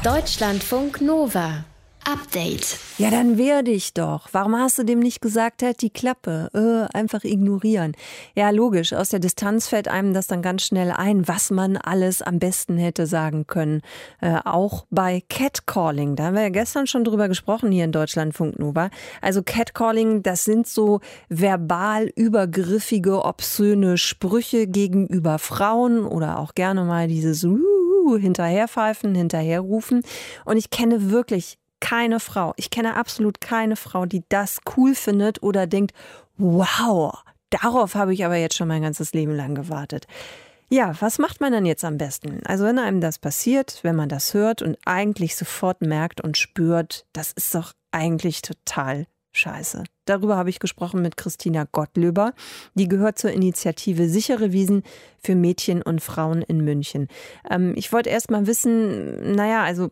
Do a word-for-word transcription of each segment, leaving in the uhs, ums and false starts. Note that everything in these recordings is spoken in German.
Deutschlandfunk Nova. Update. Ja, dann wehr dich doch. Warum hast du dem nicht gesagt, halt die Klappe? Äh, einfach ignorieren. Ja, logisch. Aus der Distanz fällt einem das dann ganz schnell ein, was man alles am besten hätte sagen können. Äh, auch bei Catcalling. Da haben wir ja gestern schon drüber gesprochen hier in Deutschlandfunk Nova. Also Catcalling, das sind so verbal übergriffige, obszöne Sprüche gegenüber Frauen oder auch gerne mal dieses uh, hinterherpfeifen, hinterherrufen. Und ich kenne wirklich keine Frau, ich kenne absolut keine Frau, die das cool findet oder denkt, wow, darauf habe ich aber jetzt schon mein ganzes Leben lang gewartet. Ja, was macht man dann jetzt am besten? Also wenn einem das passiert, wenn man das hört und eigentlich sofort merkt und spürt, das ist doch eigentlich total scheiße. Darüber habe ich gesprochen mit Christina Gottlöber. Die gehört zur Initiative Sichere Wiesen für Mädchen und Frauen in München. Ähm, ich wollte erst mal wissen, naja, also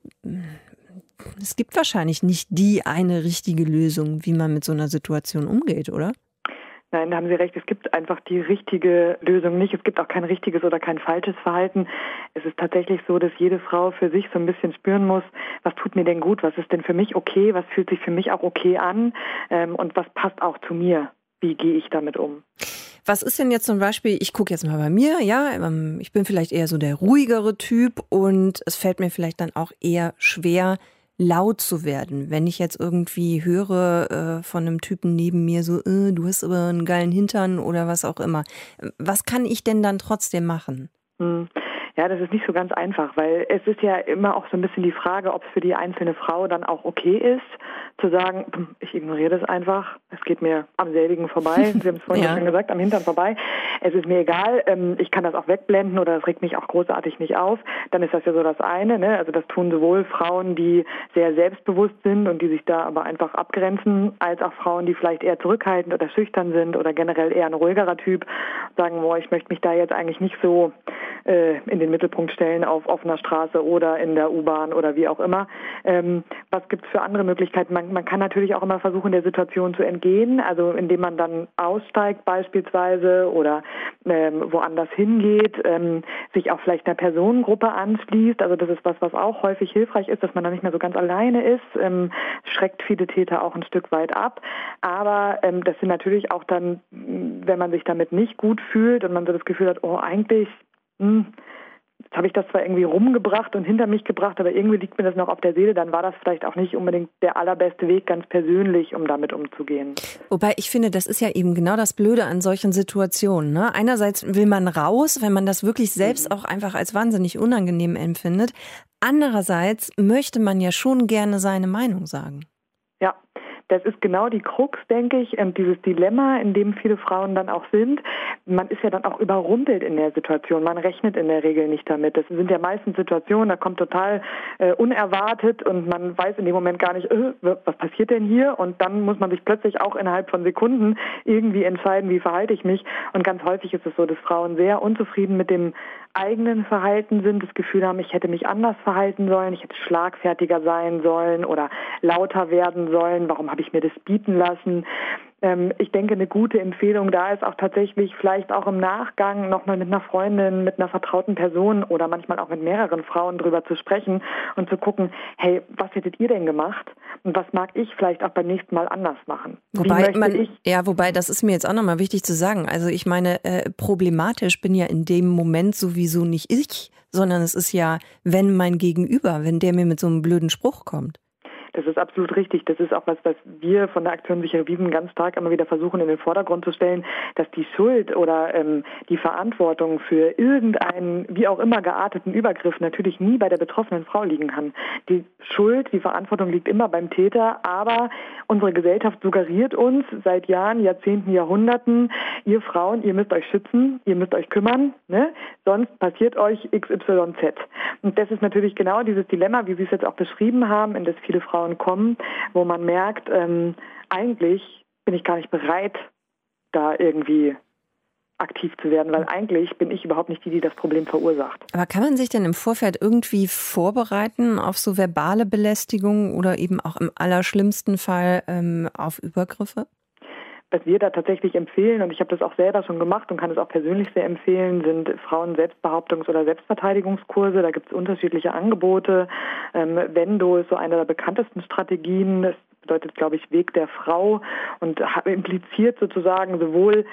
es gibt wahrscheinlich nicht die eine richtige Lösung, wie man mit so einer Situation umgeht, oder? Nein, da haben Sie recht. Es gibt einfach die richtige Lösung nicht. Es gibt auch kein richtiges oder kein falsches Verhalten. Es ist tatsächlich so, dass jede Frau für sich so ein bisschen spüren muss, was tut mir denn gut, was ist denn für mich okay, was fühlt sich für mich auch okay an ähm, und was passt auch zu mir. Wie gehe ich damit um? Was ist denn jetzt zum Beispiel, ich gucke jetzt mal bei mir, ja, ich bin vielleicht eher so der ruhigere Typ und es fällt mir vielleicht dann auch eher schwer, laut zu werden, wenn ich jetzt irgendwie höre äh, von einem Typen neben mir so, äh, du hast aber einen geilen Hintern oder was auch immer. Was kann ich denn dann trotzdem machen? Hm. Ja, das ist nicht so ganz einfach, weil es ist ja immer auch so ein bisschen die Frage, ob es für die einzelne Frau dann auch okay ist, zu sagen, ich ignoriere das einfach, es geht mir am selbigen vorbei, Sie haben es vorhin ja schon gesagt, am Hintern vorbei, es ist mir egal, ich kann das auch wegblenden oder es regt mich auch großartig nicht auf, dann ist das ja so das eine, ne? Also das tun sowohl Frauen, die sehr selbstbewusst sind und die sich da aber einfach abgrenzen, als auch Frauen, die vielleicht eher zurückhaltend oder schüchtern sind oder generell eher ein ruhigerer Typ, sagen, boah, ich möchte mich da jetzt eigentlich nicht so äh, in den Mittelpunkt stellen auf offener Straße oder in der U-Bahn oder wie auch immer. Ähm, was gibt es für andere Möglichkeiten? Man, man kann natürlich auch immer versuchen, der Situation zu entgehen, also indem man dann aussteigt beispielsweise oder ähm, woanders hingeht, ähm, sich auch vielleicht einer Personengruppe anschließt. Also das ist was, was auch häufig hilfreich ist, dass man dann nicht mehr so ganz alleine ist, ähm, schreckt viele Täter auch ein Stück weit ab. Aber ähm, das sind natürlich auch dann, wenn man sich damit nicht gut fühlt und man so das Gefühl hat, oh eigentlich, hm, jetzt habe ich das zwar irgendwie rumgebracht und hinter mich gebracht, aber irgendwie liegt mir das noch auf der Seele, dann war das vielleicht auch nicht unbedingt der allerbeste Weg, ganz persönlich, um damit umzugehen. Wobei ich finde, das ist ja eben genau das Blöde an solchen Situationen, ne? Einerseits will man raus, wenn man das wirklich selbst auch einfach als wahnsinnig unangenehm empfindet. Andererseits möchte man ja schon gerne seine Meinung sagen. Ja. Das ist genau die Krux, denke ich, und dieses Dilemma, in dem viele Frauen dann auch sind. Man ist ja dann auch überrumpelt in der Situation. Man rechnet in der Regel nicht damit. Das sind ja meistens Situationen, da kommt total äh, unerwartet und man weiß in dem Moment gar nicht, äh, was passiert denn hier? Und dann muss man sich plötzlich auch innerhalb von Sekunden irgendwie entscheiden, wie verhalte ich mich. Und ganz häufig ist es so, dass Frauen sehr unzufrieden mit dem eigenen Verhalten sind, das Gefühl haben, ich hätte mich anders verhalten sollen, ich hätte schlagfertiger sein sollen oder lauter werden sollen, warum habe ich mir das bieten lassen? Ähm, ich denke, eine gute Empfehlung da ist auch tatsächlich vielleicht auch im Nachgang nochmal mit einer Freundin, mit einer vertrauten Person oder manchmal auch mit mehreren Frauen drüber zu sprechen und zu gucken, hey, was hättet ihr denn gemacht und was mag ich vielleicht auch beim nächsten Mal anders machen? Wobei man, ich ja, wobei, das ist mir jetzt auch nochmal wichtig zu sagen. Also ich meine, äh, problematisch bin ja in dem Moment sowieso nicht ich, sondern es ist ja, wenn mein Gegenüber, wenn der mir mit so einem blöden Spruch kommt. Das ist absolut richtig. Das ist auch was, was wir von der Aktion Sichere Wiesen ganz stark immer wieder versuchen in den Vordergrund zu stellen, dass die Schuld oder ähm, die Verantwortung für irgendeinen, wie auch immer gearteten Übergriff natürlich nie bei der betroffenen Frau liegen kann. Die Schuld, die Verantwortung liegt immer beim Täter, aber unsere Gesellschaft suggeriert uns seit Jahren, Jahrzehnten, Jahrhunderten, ihr Frauen, ihr müsst euch schützen, ihr müsst euch kümmern, ne? Sonst passiert euch X Y Z. Und das ist natürlich genau dieses Dilemma, wie Sie es jetzt auch beschrieben haben, in das viele Frauen kommen, wo man merkt, ähm, eigentlich bin ich gar nicht bereit, da irgendwie aktiv zu werden, weil eigentlich bin ich überhaupt nicht die, die das Problem verursacht. Aber kann man sich denn im Vorfeld irgendwie vorbereiten auf so verbale Belästigung oder eben auch im allerschlimmsten Fall ähm, auf Übergriffe? Was wir da tatsächlich empfehlen, und ich habe das auch selber schon gemacht und kann es auch persönlich sehr empfehlen, sind Frauen-Selbstbehauptungs- oder Selbstverteidigungskurse. Da gibt es unterschiedliche Angebote. Ähm, Vendo ist so eine der bekanntesten Strategien. Das bedeutet, glaube ich, Weg der Frau und impliziert sozusagen sowohl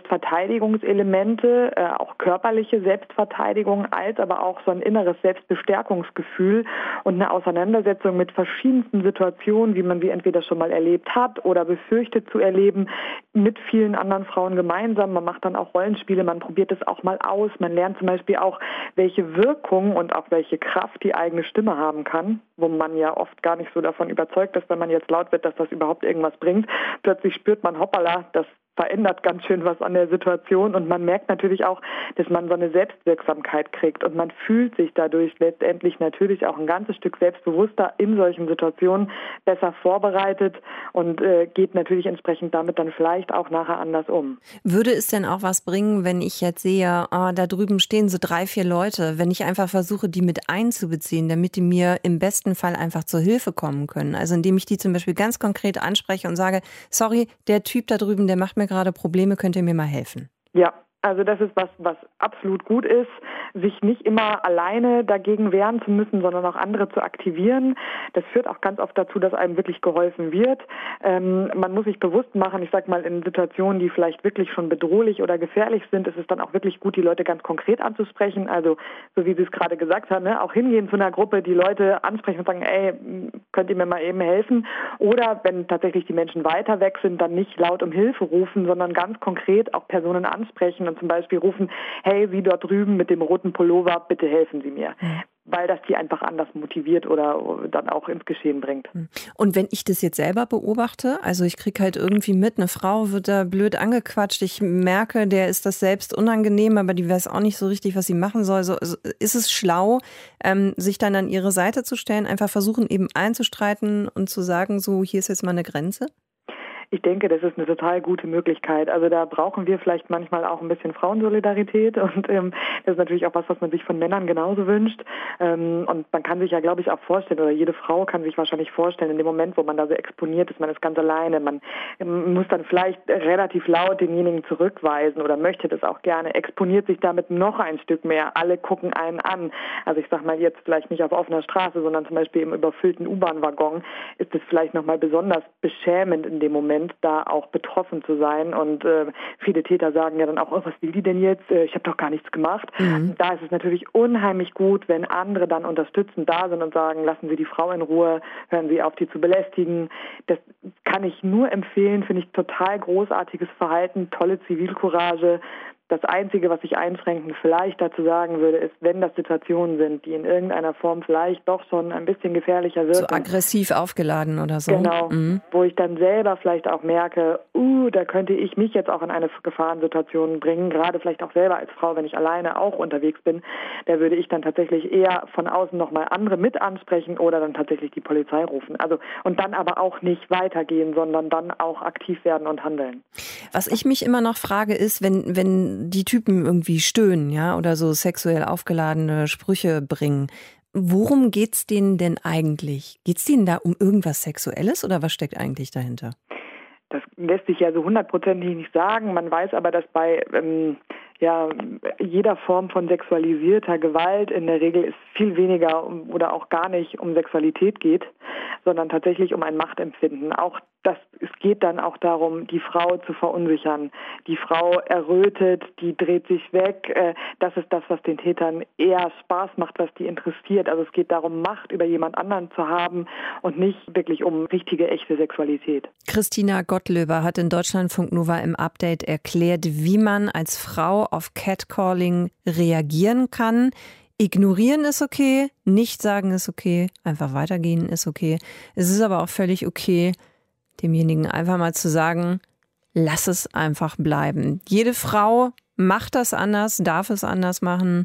Selbstverteidigungselemente, äh, auch körperliche Selbstverteidigung, als aber auch so ein inneres Selbstbestärkungsgefühl und eine Auseinandersetzung mit verschiedensten Situationen, wie man sie entweder schon mal erlebt hat oder befürchtet zu erleben, mit vielen anderen Frauen gemeinsam. Man macht dann auch Rollenspiele, man probiert es auch mal aus. Man lernt zum Beispiel auch, welche Wirkung und auch welche Kraft die eigene Stimme haben kann, wo man ja oft gar nicht so davon überzeugt ist, wenn man jetzt laut wird, dass das überhaupt irgendwas bringt. Plötzlich spürt man, hoppala, das verändert ganz schön was an der Situation und man merkt natürlich auch, dass man so eine Selbstwirksamkeit kriegt und man fühlt sich dadurch letztendlich natürlich auch ein ganzes Stück selbstbewusster in solchen Situationen, besser vorbereitet und äh, geht natürlich entsprechend damit dann vielleicht auch nachher anders um. Würde es denn auch was bringen, wenn ich jetzt sehe, oh, da drüben stehen so drei, vier Leute, wenn ich einfach versuche, die mit einzubeziehen, damit die mir im besten Fall einfach zur Hilfe kommen können? Also indem ich die zum Beispiel ganz konkret anspreche und sage, sorry, der Typ da drüben, der macht mir gerade Probleme, könnt ihr mir mal helfen? Ja, also das ist was, was absolut gut ist, sich nicht immer alleine dagegen wehren zu müssen, sondern auch andere zu aktivieren. Das führt auch ganz oft dazu, dass einem wirklich geholfen wird. Ähm, man muss sich bewusst machen, ich sag mal, in Situationen, die vielleicht wirklich schon bedrohlich oder gefährlich sind, ist es dann auch wirklich gut, die Leute ganz konkret anzusprechen. Also, so wie Sie es gerade gesagt haben, ne, auch hingehen zu einer Gruppe, die Leute ansprechen und sagen, ey, könnt ihr mir mal eben helfen? Oder wenn tatsächlich die Menschen weiter weg sind, dann nicht laut um Hilfe rufen, sondern ganz konkret auch Personen ansprechen und zum Beispiel rufen, hey, Sie dort drüben mit dem roten Pullover, bitte helfen Sie mir. Mhm. Weil das die einfach anders motiviert oder dann auch ins Geschehen bringt. Und wenn ich das jetzt selber beobachte, also ich kriege halt irgendwie mit, eine Frau wird da blöd angequatscht, ich merke, der ist das selbst unangenehm, aber die weiß auch nicht so richtig, was sie machen soll. So, also ist es schlau, ähm, sich dann an ihre Seite zu stellen, einfach versuchen eben einzustreiten und zu sagen, so, hier ist jetzt mal eine Grenze? Ich denke, das ist eine total gute Möglichkeit. Also da brauchen wir vielleicht manchmal auch ein bisschen Frauensolidarität und ähm, das ist natürlich auch was, was man sich von Männern genauso wünscht. Ähm, und man kann sich ja, glaube ich, auch vorstellen, oder jede Frau kann sich wahrscheinlich vorstellen, in dem Moment, wo man da so exponiert ist, man ist ganz alleine, man ähm, muss dann vielleicht relativ laut denjenigen zurückweisen oder möchte das auch gerne, exponiert sich damit noch ein Stück mehr. Alle gucken einen an. Also ich sag mal jetzt vielleicht nicht auf offener Straße, sondern zum Beispiel im überfüllten U-Bahn-Waggon ist es vielleicht nochmal besonders beschämend in dem Moment, da auch betroffen zu sein. Und äh, viele Täter sagen ja dann auch, oh, was will die denn jetzt? Äh, ich habe doch gar nichts gemacht. Mhm. Da ist es natürlich unheimlich gut, wenn andere dann unterstützend da sind und sagen, lassen Sie die Frau in Ruhe, hören Sie auf, die zu belästigen. Das kann ich nur empfehlen, finde ich total großartiges Verhalten, tolle Zivilcourage. Das Einzige, was ich einschränkend vielleicht dazu sagen würde, ist, wenn das Situationen sind, die in irgendeiner Form vielleicht doch schon ein bisschen gefährlicher wirken. So aggressiv aufgeladen oder so. Genau, mhm. Wo ich dann selber vielleicht auch merke, uh, da könnte ich mich jetzt auch in eine Gefahrensituation bringen, gerade vielleicht auch selber als Frau, wenn ich alleine auch unterwegs bin, da würde ich dann tatsächlich eher von außen nochmal andere mit ansprechen oder dann tatsächlich die Polizei rufen. Also und dann aber auch nicht weitergehen, sondern dann auch aktiv werden und handeln. Was ich mich immer noch frage ist, wenn, wenn die Typen irgendwie stöhnen, ja, oder so sexuell aufgeladene Sprüche bringen. Worum geht's denen denn eigentlich? Geht's denen da um irgendwas Sexuelles oder was steckt eigentlich dahinter? Das lässt sich ja so hundertprozentig nicht sagen. Man weiß aber, dass bei ähm, ja, jeder Form von sexualisierter Gewalt in der Regel es viel weniger um, oder auch gar nicht um Sexualität geht, sondern tatsächlich um ein Machtempfinden. Auch das, es geht dann auch darum, die Frau zu verunsichern. Die Frau errötet, die dreht sich weg. Das ist das, was den Tätern eher Spaß macht, was die interessiert. Also es geht darum, Macht über jemand anderen zu haben und nicht wirklich um richtige, echte Sexualität. Christina Gottlöber hat in Deutschlandfunk Nova im Update erklärt, wie man als Frau auf Catcalling reagieren kann. Ignorieren ist okay, nicht sagen ist okay, einfach weitergehen ist okay. Es ist aber auch völlig okay, demjenigen einfach mal zu sagen, lass es einfach bleiben. Jede Frau macht das anders, darf es anders machen.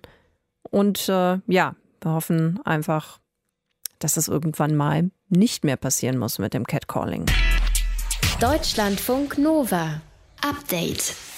Und äh, ja, wir hoffen einfach, dass es irgendwann mal nicht mehr passieren muss mit dem Catcalling. Deutschlandfunk Nova. Update.